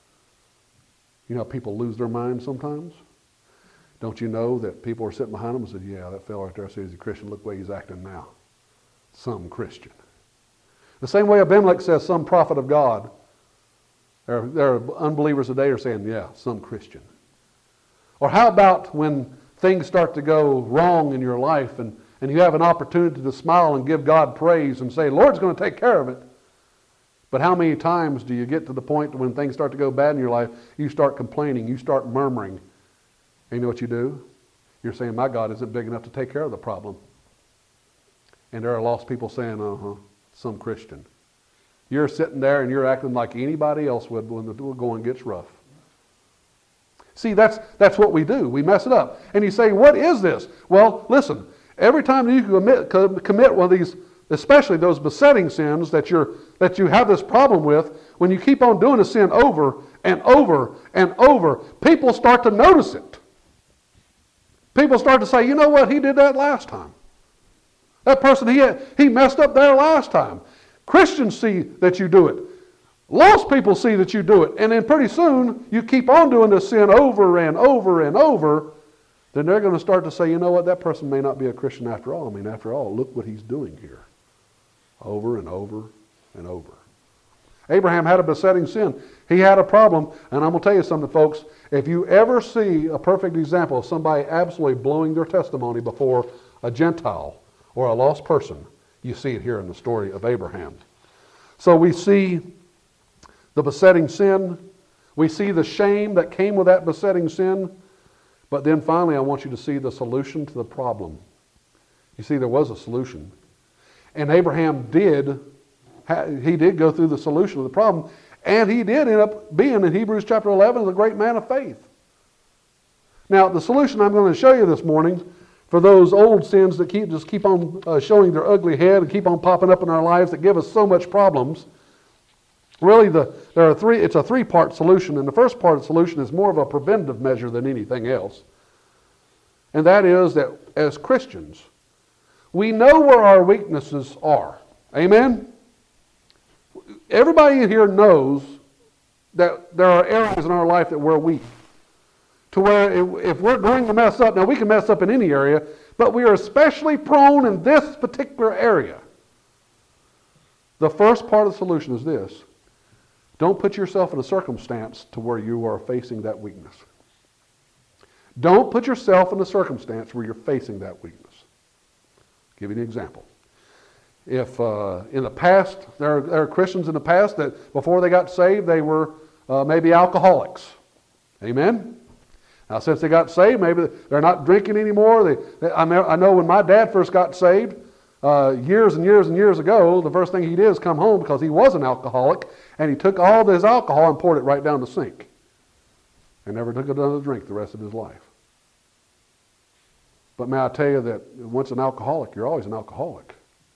You know, people lose their minds sometimes. Don't you know that people are sitting behind them and said, yeah, that fellow right there says he's a Christian. Look the way he's acting now. Some Christian. The same way Abimelech says some prophet of God. There, there are unbelievers today are saying, yeah, some Christian. Or how about when things start to go wrong in your life and, and you have an opportunity to smile and give God praise and say, the Lord's going to take care of it. But how many times do you get to the point when things start to go bad in your life, you start complaining, you start murmuring, and you know what you do? You're saying, my God isn't big enough to take care of the problem. And there are lost people saying, uh-huh, some Christian. You're sitting there and you're acting like anybody else would when the going gets rough. See, that's that's what we do. We mess it up. And you say, what is this? Well, listen, every time you commit, commit one of these, especially those besetting sins that you're that you have this problem with, when you keep on doing a sin over and over and over, people start to notice it. People start to say, you know what, he did that last time. That person, he, had, he messed up there last time. Christians see that you do it. Lost people see that you do it. And then pretty soon, you keep on doing this sin over and over and over, then they're going to start to say, you know what, that person may not be a Christian after all. I mean, after all, look what he's doing here. Over and over and over. Abraham had a besetting sin. He had a problem. And I'm going to tell you something, folks. If you ever see a perfect example of somebody absolutely blowing their testimony before a Gentile or a lost person, you see it here in the story of Abraham. So we see the besetting sin. We see the shame that came with that besetting sin. But then finally, I want you to see the solution to the problem. You see, there was a solution. And Abraham did, he did go through the solution of the problem. And he did end up being, in Hebrews chapter eleven, a great man of faith. Now, the solution I'm going to show you this morning for those old sins that keep just keep on uh, showing their ugly head and keep on popping up in our lives that give us so much problems. Really, the, there are three. It's a three-part solution, and the first part of the solution is more of a preventative measure than anything else. And that is that as Christians, we know where our weaknesses are. Amen? Everybody in here knows that there are areas in our life that we're weak. To where if, if we're going to mess up, now we can mess up in any area, but we are especially prone in this particular area. The first part of the solution is this. Don't put yourself in a circumstance to where you are facing that weakness. Don't put yourself in a circumstance where you're facing that weakness. I'll give you an example. If uh, in the past, there are, there are Christians in the past that before they got saved, they were uh, maybe alcoholics. Amen? Now, since they got saved, maybe they're not drinking anymore. They, they, I, know, I know when my dad first got saved, uh, years and years and years ago, the first thing he did is come home because he was an alcoholic, and he took all this alcohol and poured it right down the sink. And never took another drink the rest of his life. But may I tell you that once an alcoholic, you're always an alcoholic.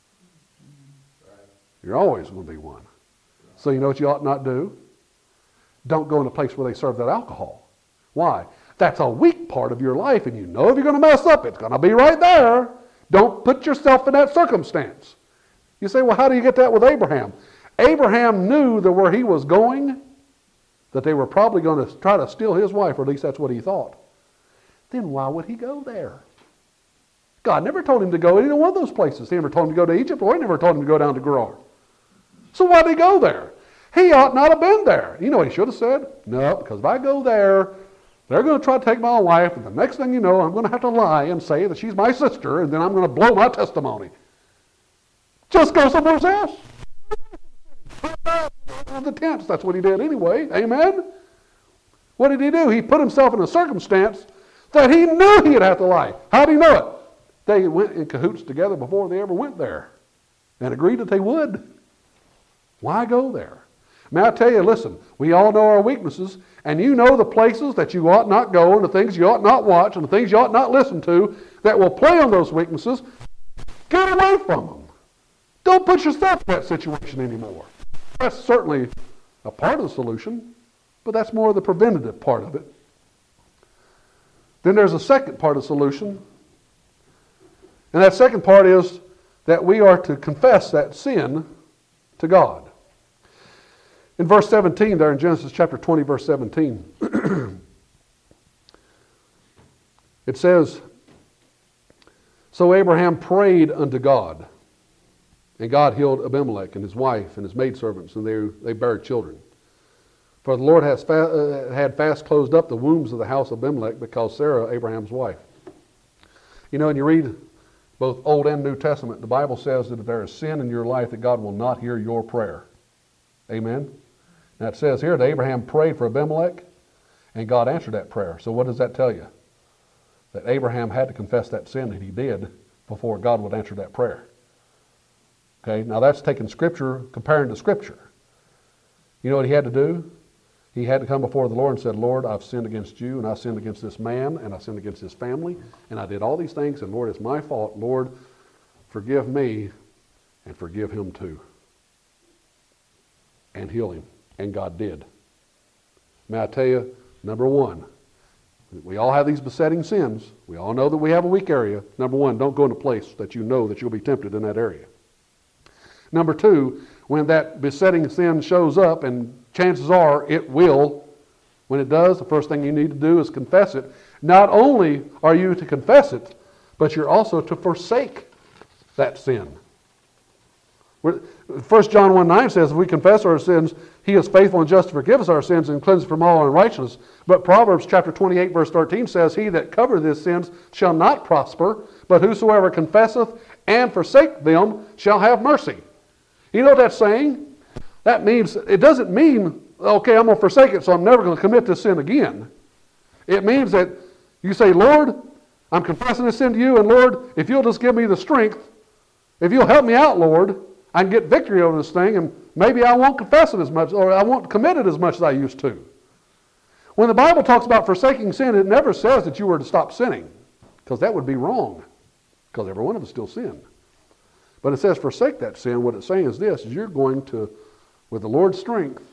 You're always going to be one. So you know what you ought not do? Don't go in a place where they serve that alcohol. Why? That's a weak part of your life, and you know if you're going to mess up, it's going to be right there. Don't put yourself in that circumstance. You say, well, how do you get that with Abraham? Abraham knew that where he was going, that they were probably going to try to steal his wife, or at least that's what he thought. Then why would he go there? God never told him to go either one of those places. He never told him to go to Egypt, or he never told him to go down to Gerar. So why did he go there? He ought not have been there. You know what he should have said? No, because if I go there, they're going to try to take my wife, and the next thing you know, I'm going to have to lie and say that she's my sister, and then I'm going to blow my testimony. Just go somewhere else. The tents, that's what he did anyway. Amen? What did he do? He put himself in a circumstance that he knew he'd have to lie. How did he know it? They went in cahoots together before they ever went there and agreed that they would. Why go there? May I tell you, listen, we all know our weaknesses, and you know the places that you ought not go, and the things you ought not watch, and the things you ought not listen to that will play on those weaknesses. Get away from them. Don't put yourself in that situation anymore. That's certainly a part of the solution, but that's more of the preventative part of it. Then there's a second part of the solution, and that second part is that we are to confess that sin to God. In verse seventeen, there in Genesis chapter twenty, verse seventeen, it says, so Abraham prayed unto God, and God healed Abimelech and his wife and his maidservants, and they, they bare children. For the Lord has fa- uh, had fast closed up the wombs of the house of Abimelech because Sarah, Abraham's wife. You know, and you read both Old and New Testament, the Bible says that if there is sin in your life, that God will not hear your prayer. Amen? Now it says here that Abraham prayed for Abimelech, and God answered that prayer. So what does that tell you? That Abraham had to confess that sin, and he did, before God would answer that prayer. Okay, now that's taking Scripture, comparing to Scripture. You know what he had to do? He had to come before the Lord and said, Lord, I've sinned against you, and I sinned against this man, and I sinned against his family, and I did all these things, and Lord, it's my fault. Lord, forgive me, and forgive him too. And heal him. And God did. May I tell you, number one, we all have these besetting sins. We all know that we have a weak area. Number one, don't go in a place that you know that you'll be tempted in that area. Number two, when that besetting sin shows up, and chances are it will, when it does, the first thing you need to do is confess it. Not only are you to confess it, but you're also to forsake that sin. First John one nine says, if we confess our sins, he is faithful and just to forgive us our sins and cleanse us from all unrighteousness. But Proverbs chapter twenty-eight verse thirteen says, he that covereth his sins shall not prosper, but whosoever confesseth and forsake them shall have mercy. You know what that's saying? That means, it doesn't mean, okay, I'm going to forsake it, so I'm never going to commit this sin again. It means that you say, Lord, I'm confessing this sin to you, and Lord, if you'll just give me the strength, if you'll help me out, Lord, I can get victory over this thing, and maybe I won't confess it as much, or I won't commit it as much as I used to. When the Bible talks about forsaking sin, it never says that you were to stop sinning, because that would be wrong, because every one of us still sin. But it says forsake that sin. What it's saying is this, is you're going to, with the Lord's strength,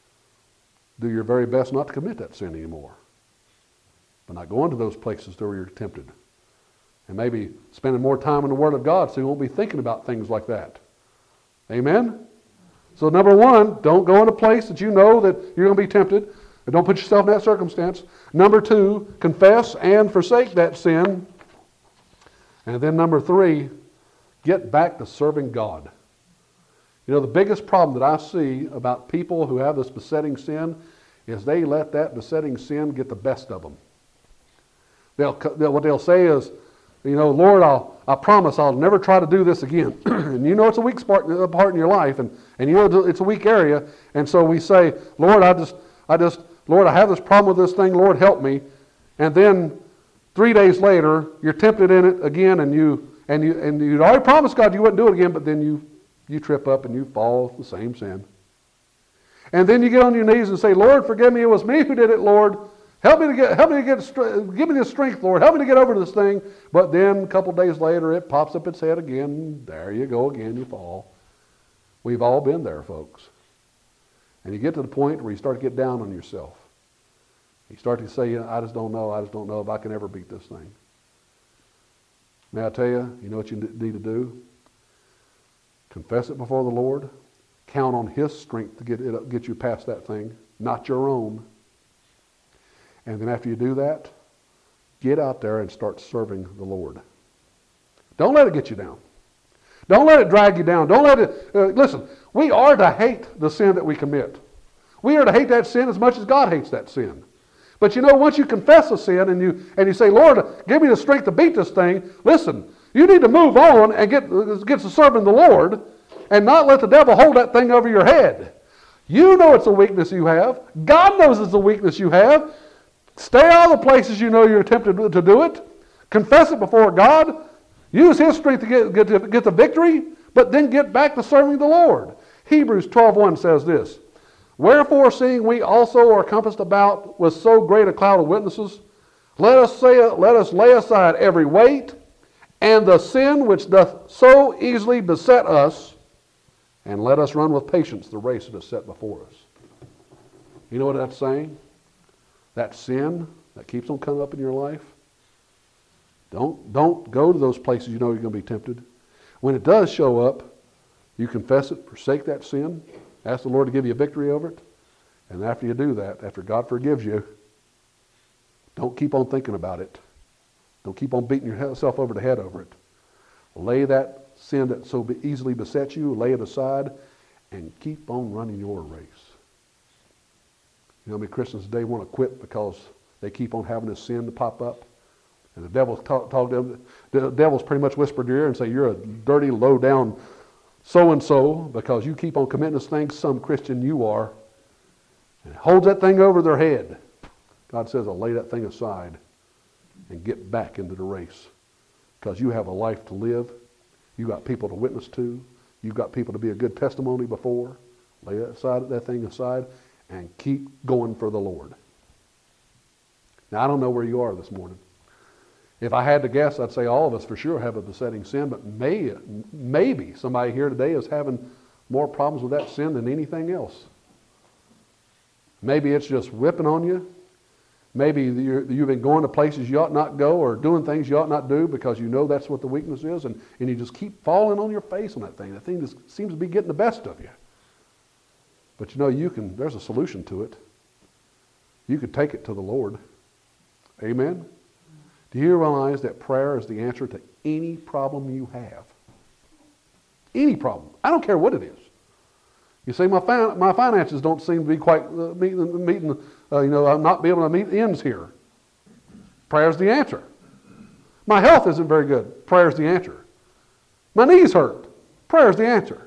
do your very best not to commit that sin anymore. But not go into those places where you're tempted. And maybe spending more time in the Word of God so you won't be thinking about things like that. Amen? So number one, don't go in a place that you know that you're going to be tempted. But don't put yourself in that circumstance. Number two, confess and forsake that sin. And then number three, get back to serving God. You know, the biggest problem that I see about people who have this besetting sin is they let that besetting sin get the best of them. They'll, they'll, what they'll say is, you know, Lord, I'll, I promise I'll never try to do this again. And you know it's a weak part, part in your life, and, and you know it's a weak area, and so we say, Lord, I just, I just, Lord, I have this problem with this thing, Lord, help me. And then three days later, you're tempted in it again, and you and you and you'd already promised God you wouldn't do it again, but then you you trip up and you fall the same sin. And then you get on your knees and say, Lord, forgive me, it was me who did it, Lord. Help me to get, help me to get, give me the strength, Lord. Help me to get over this thing. But then a couple days later, it pops up its head again. There you go again, you fall. We've all been there, folks. And you get to the point where you start to get down on yourself. You start to say, I just don't know, I just don't know if I can ever beat this thing. May I tell you, you know what you need to do? Confess it before the Lord. Count on His strength to get it, get you past that thing, not your own. And then after you do that, get out there and start serving the Lord. Don't let it get you down. Don't let it drag you down. Don't let it, uh, listen, we are to hate the sin that we commit. We are to hate that sin as much as God hates that sin. But you know, once you confess a sin and you and you say, Lord, give me the strength to beat this thing, listen, you need to move on and get, get to serving the Lord and not let the devil hold that thing over your head. You know it's a weakness you have. God knows it's a weakness you have. Stay out of the places you know you're tempted to do it. Confess it before God. Use His strength to get, get, to get the victory, but then get back to serving the Lord. Hebrews twelve one says this, Wherefore, seeing we also are compassed about with so great a cloud of witnesses, let us, say, let us lay aside every weight and the sin which doth so easily beset us, and let us run with patience the race that is set before us. You know what that's saying? That sin that keeps on coming up in your life, don't, don't go to those places you know you're going to be tempted. When it does show up, you confess it, forsake that sin, ask the Lord to give you a victory over it, and after you do that, after God forgives you, don't keep on thinking about it. Don't keep on beating yourself over the head over it. Lay that sin that so easily besets you, lay it aside, and keep on running your race. You know how many Christians today want to quit because they keep on having this sin to pop up? And the devil talk, talk to them, the devil's pretty much whispered in your ear and say, you're a dirty, low-down so-and-so because you keep on committing this thing, some Christian you are. And holds that thing over their head. God says, I'll lay that thing aside and get back into the race. Because you have a life to live. You got people to witness to. You've got people to be a good testimony before. Lay that, side, that thing aside and keep going for the Lord. Now, I don't know where you are this morning. If I had to guess, I'd say all of us for sure have a besetting sin, but may, maybe somebody here today is having more problems with that sin than anything else. Maybe it's just whipping on you. Maybe you're, you've been going to places you ought not go or doing things you ought not do because you know that's what the weakness is, and, and you just keep falling on your face on that thing. That thing just seems to be getting the best of you. But you know, you can. There's a solution to it. You could take it to the Lord. Amen? Do you realize that prayer is the answer to any problem you have? Any problem. I don't care what it is. You say, my fin- my finances don't seem to be quite uh, meeting, meeting uh, you know, I'm not being able to meet ends here. Prayer's the answer. My health isn't very good. Prayer's the answer. My knees hurt. Prayer's the answer.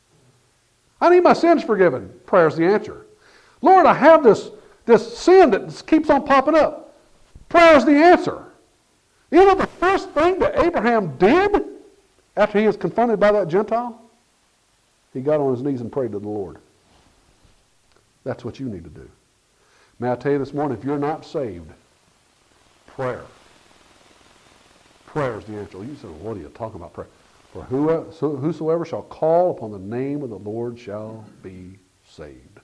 I need my sins forgiven. Prayer's the answer. Lord, I have this, this sin that keeps on popping up. Prayer's the answer. You know the first thing that Abraham did after he was confronted by that Gentile? He got on his knees and prayed to the Lord. That's what you need to do. May I tell you this morning, if you're not saved, prayer. Prayer is the answer. You say, well, what are you talking about prayer? For whosoever shall call upon the name of the Lord shall be saved.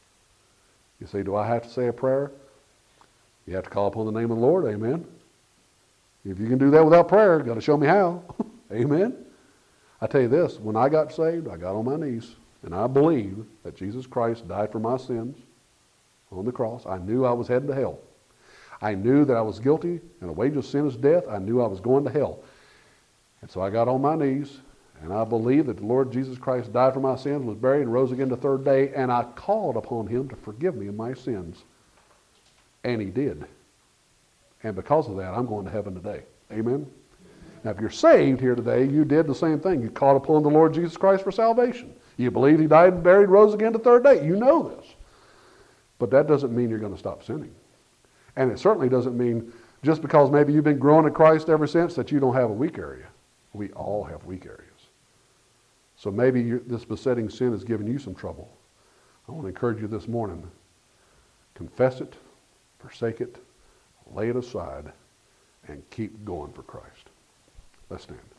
You say, do I have to say a prayer? You have to call upon the name of the Lord, amen. If you can do that without prayer, you've got to show me how. Amen. I tell you this, when I got saved, I got on my knees, and I believed that Jesus Christ died for my sins on the cross. I knew I was heading to hell. I knew that I was guilty, and the wages of sin is death. I knew I was going to hell. And so I got on my knees, and I believed that the Lord Jesus Christ died for my sins, was buried, and rose again the third day, and I called upon him to forgive me of my sins. And he did. And because of that, I'm going to heaven today. Amen? Now, if you're saved here today, you did the same thing. You called upon the Lord Jesus Christ for salvation. You believe he died and buried, rose again the third day. You know this. But that doesn't mean you're going to stop sinning. And it certainly doesn't mean just because maybe you've been growing in Christ ever since that you don't have a weak area. We all have weak areas. So maybe you, this besetting sin has given you some trouble. I want to encourage you this morning. Confess it, forsake it, lay it aside, and keep going for Christ. Let's stand.